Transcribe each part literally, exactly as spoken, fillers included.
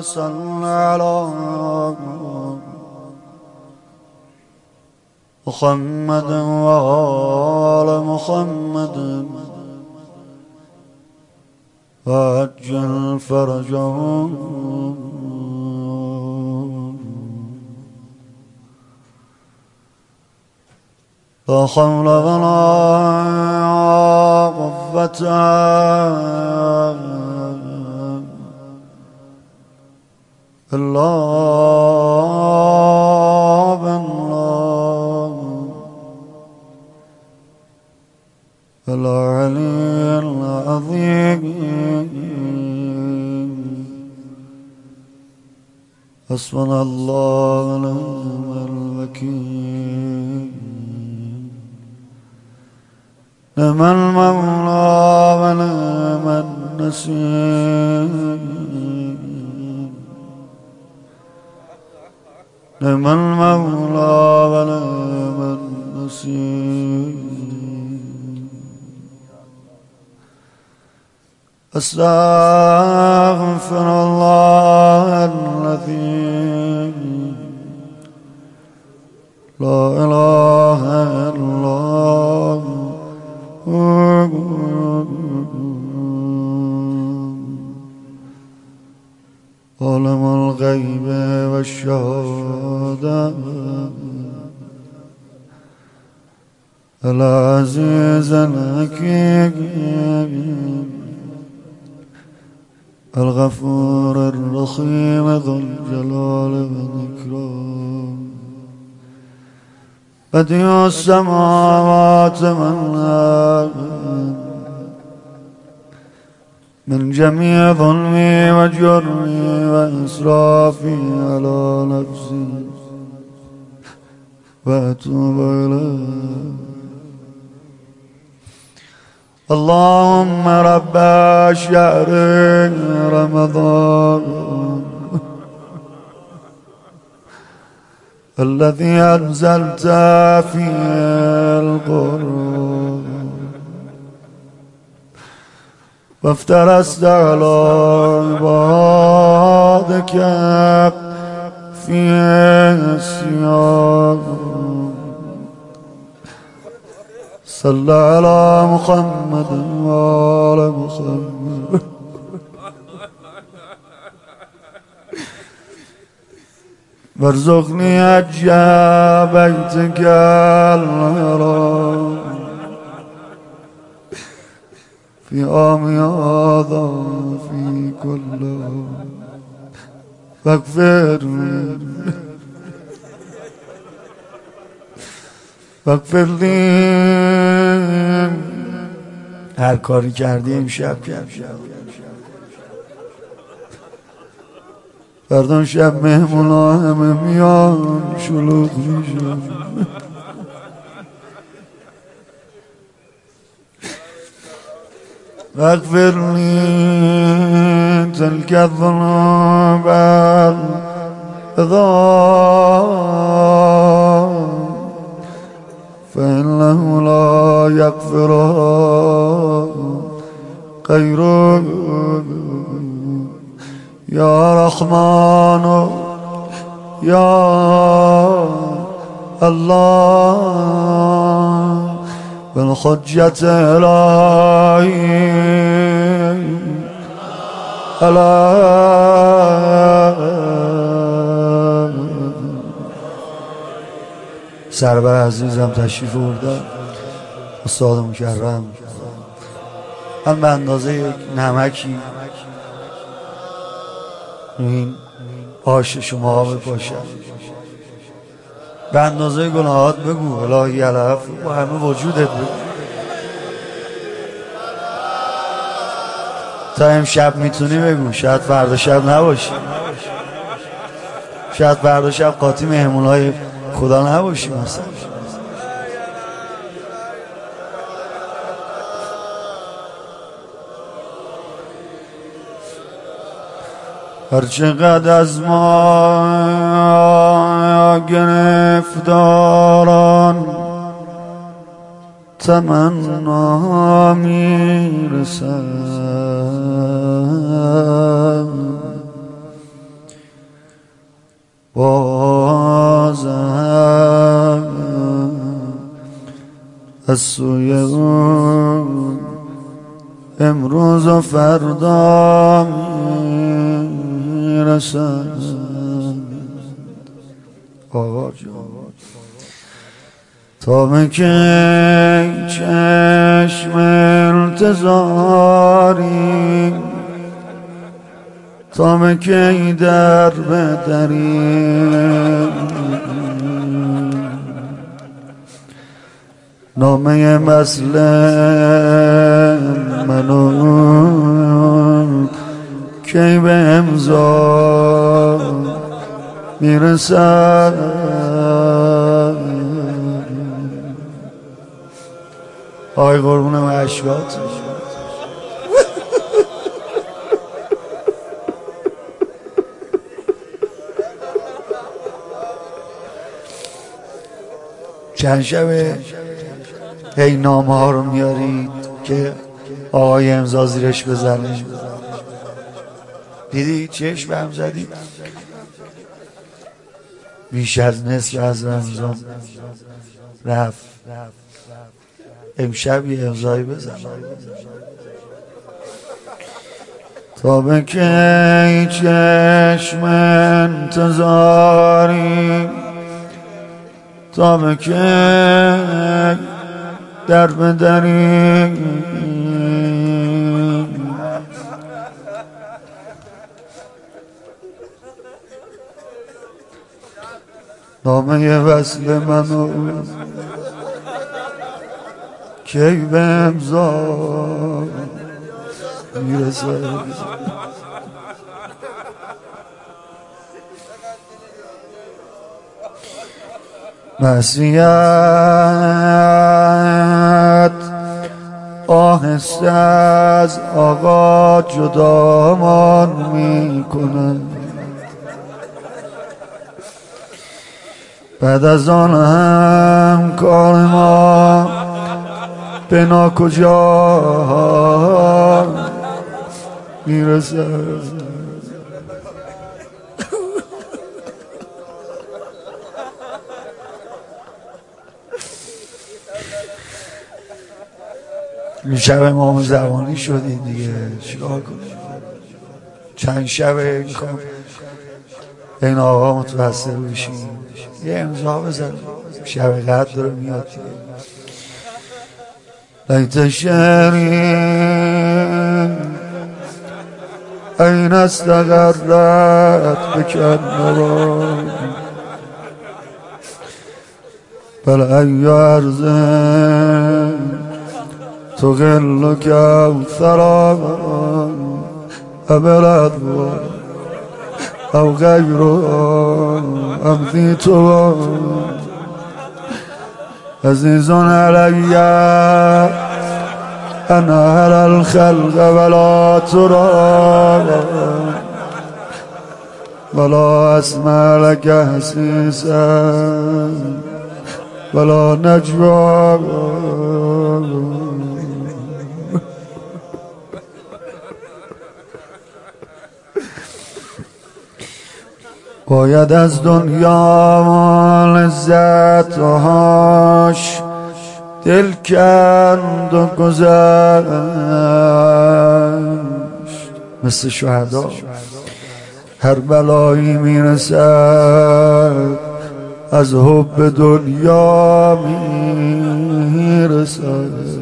صل على محمد وآل محمد وعجل فرجهم لا حول ولا قوة إلا بالله العلي العظيم حسبنا الله ونعم الوكيل نعم المولى ونعم النصير نعم المولى ونعم النصير أستغفر الله الذي لا إله إلا هو عالم الغيب والشهادة العزيز الحكيم الغفور الرحيم ذو الجلال والإكرام بديع السماوات والأرض من جميع ظلمي وجرمي وإسرافي على نفسي وأتوب إليه اللهم رب شهر رمضان الذي أنزلت فيه القرآن وافترست على عبادك فيه الصيام صل على محمد وعلى محمد وارزقني حج بيتك الحرام في عام هذا في كل فاغفر فاغفر لي هر کاری کردی امشب کردی فردا شب مهمونا همه میان شلوغ میشن واغفر لي تلك الذنوب العظام فإنه لا يغفرها غيرك يا رحمن يا الله بالحجة إلهي سرور عزیزم تشریف آوردن استاد مکرم من به اندازه یک نمکی این آش شما بپاشم به اندازه گناهات بگو الهی العفو با همه وجودت بگو تا امشب میتونی بگو شاید فردا شب نباشی شاید فردا شب قاطی مهمونهای خدا نباشی مثلا هرچقدر از ما گرفتاران تمنا میرسد از سوی اون امروز و فردا میرسد. آقا جان تا به کی چشم انتظاری، تا به کی در بدری، نامه مثل منو کی به امضا میرسد؟ آی قربونم عشقات چند شبه هی نامه ها رو میارید که آقای امضا زیرش بزنه. دیدی چشم هم زدید؟ بیش از نصف از رمضان رفت، امشب یه امضایی بزن. تا به کی چشم انتظاری، تا به کی در بدری، نامه وصل منو کی به امضا میرسه؟ معصیت آهسته از آقا جدامان میکنه، بعد از آن هم کار ما به ناکجا میرسه. شب امام زمانی شدید دیگه، چیکار کنیم؟ چند شبه میخوام این آقا متوسل بشیم، یه امضا بزن، شب قدر داره میاد دیگه. لیت شعری این استغرت بکن نوا، بل ای ارزه تغل کوثرا ابلد او غیر امضی تو عزیزون علی انا هر الخلق ولا ترى ولا اسمع لك حسيسا ولا نجوى. باید از دنیا و لذتهاش دل کند و گذشت، مثل شهدا هر بلایی میرسد از حب دنیا میرسد.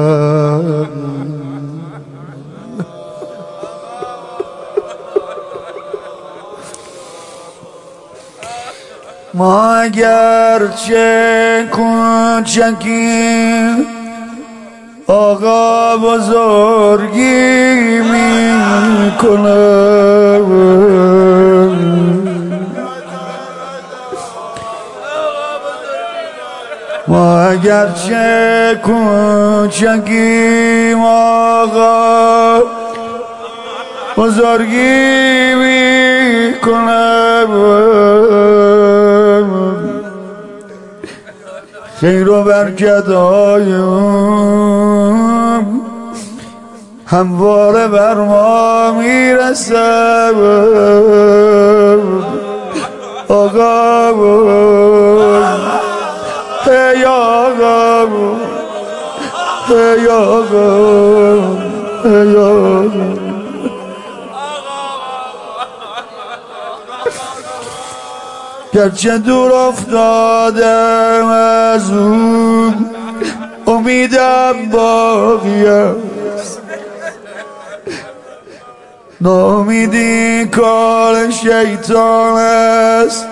ما اگرچه کوچکی آقا بزرگی میکنه، ما اگرچه کوچکی آقا بزرگی میکنه، خیر و برکت های همواره بر ما میرسه. آقا ای آقا ای آقا ای آقا گرچه دور افتادم از اون امیدم باقی است ناامیدی کار شیطان است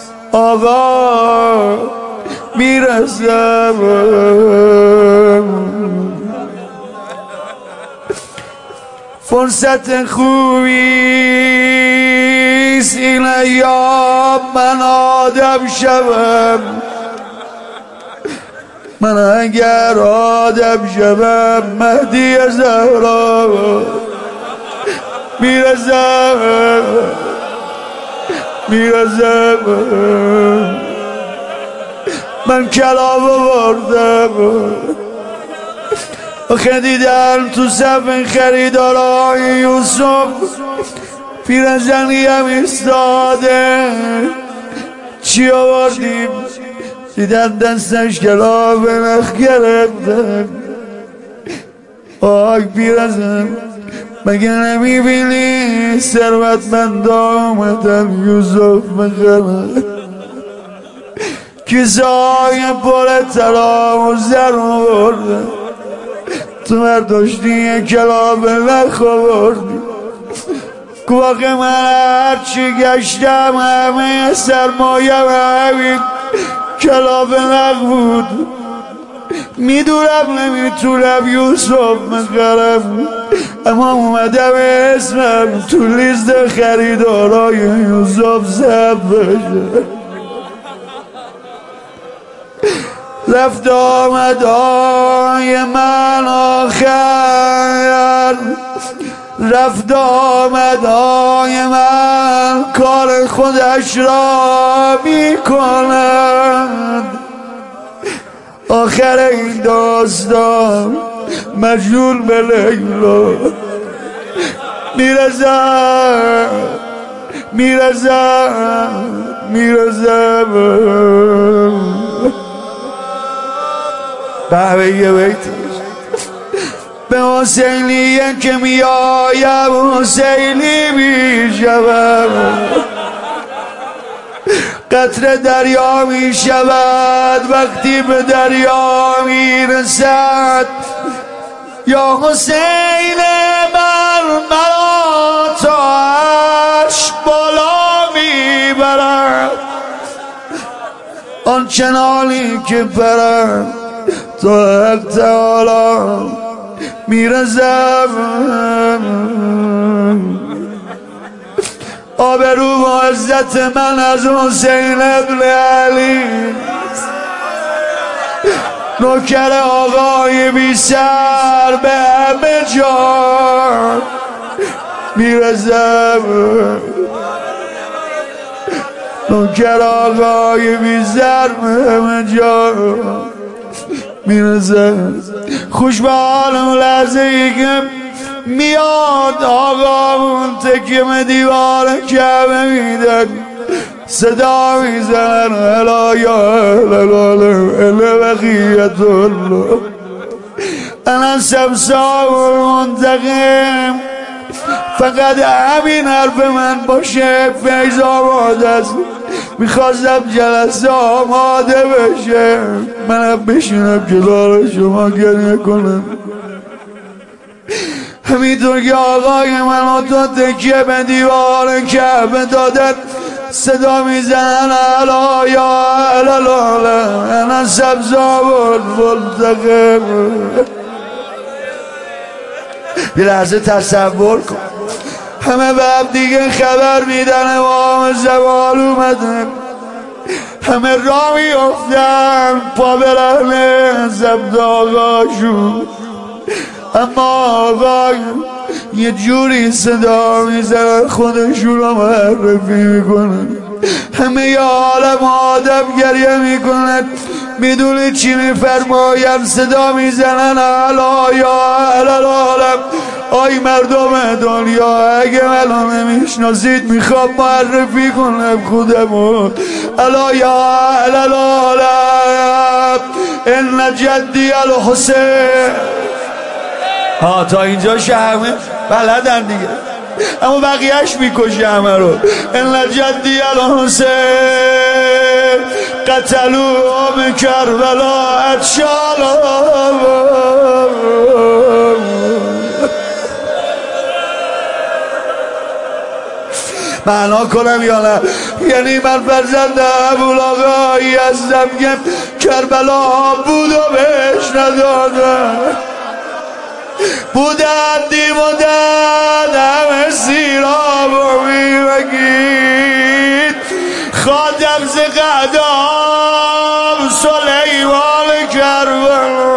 آقا میرسم فرصت خوبیست این ایام من آدم شوم من اگر آدم شوم مهدی زهرا میرسم میرسم من کلام بردم آخه دیدم تو صف خریدارای یوسف پیرزنی هم ایستاده چی آوردیم دیدم دستش کلام نخ گرفتن آی پیرزن مگه نمیبینی ثروتمند آمدن یوسف بخرن کیسه های پر طلا و زر آوردن تو برداشتی کلاب نخ آوردی گواخ من هرچی گشتم همه سرمایه همین کلاب نخ بود میدونم نمیتونم یوسف بخرم اما اومدم اسمم تو لیست خریدارای یوسف ثبت بشه رفت آمد های من آخر رفت آمد های من کار خودش را می کند آخر این داستان مجنون به لیلا میرزم میرزم میرزم به یه بیت به حسینیه که میایم حسینی میشوم قطره دریا میشود وقتی به دریا میرسد یا حسین من مرا تا عرش بالا میبرد آنچنانی که پرم تا حق تعالی میرزم آبرو و عزت من از حسین ابن علی نوکر آقای بی سر به همه جا میرزم نوکر آقای بی سر به همه جا میرزم خوش به حالم لحظه ای که میاد آقامون تکیم دیوار کعبه میدن صدا میزن الا یا الالالم الا بقیت الله انا سمسا منتقم فقط همین حرف من باشه فیض آماده است میخواستم جلسه آماده بشه منم بشینم کنار شما گریه کنم همینطور که آقای من تو تکیه به دیوار کعبه دادن صدا میزنن الا یا الالالم انا سبزا منتقم یه لحظه تصور کن همه به هم دیگه خبر میدن امام زمان اومدن همه را میافتن پا برهنه زبد آقاشون اما آقای یه جوری صدا میزنن خودشون رو معرفی میکنن همه یه عالم آدم گریه میکنن میدونی چی میفرماین صدا میزنن الا یا الالالم آی مردم دنیا اگه منو نمیشناسید میخوام معرفی کنم خودمون الا یا الالالم ان جدی الحسین. ها تا اینجا همه بلدن دیگه، اما بقیهش میکشه همه رو. ان جدی الحسین قتلوا بکربلا اتشالا. معنا کنم یا نه؟ یعنی من فرزند ابوالآقایی هستم که کربلا بود و بهش ندادم. بودن دیمودن همه سیراب و میمگید خادم ز قدام سلیمان کربلا.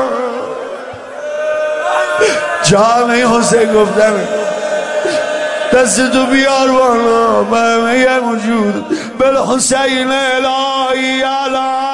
جامعه حسین گفتم دست تو بیار بالا، من همه موجود بالحسین الهی علی